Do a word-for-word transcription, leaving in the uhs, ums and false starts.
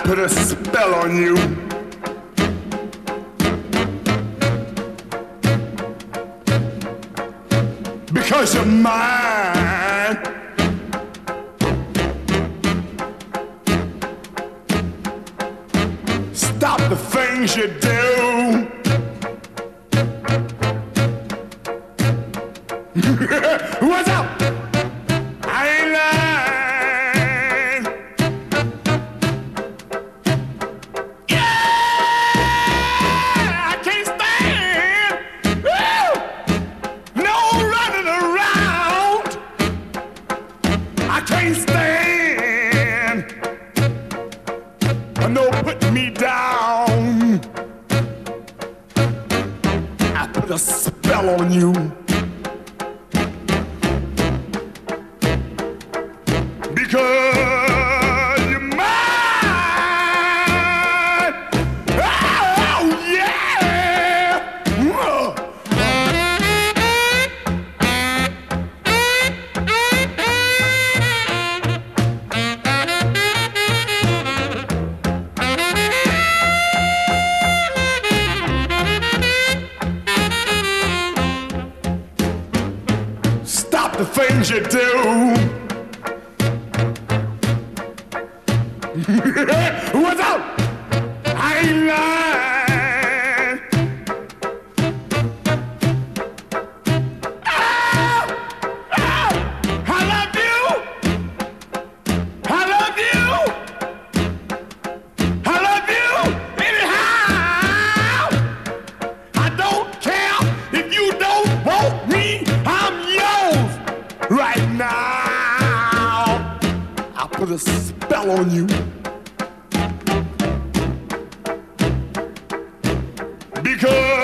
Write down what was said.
put a spell on you. Because you're mine. Stop the things you do. What's up? I ain't lying. Yeah, I can't stand. Woo! No running around. I can't stand. No putting me down. I put a spell on you. Because you're mine. Oh, yeah. Stop the things you do. What's up? I ain't lying. Oh, oh, I love you. I love you. I love you anyhow. I don't care if you don't want me. I'm yours right now. I put a spell on you. Because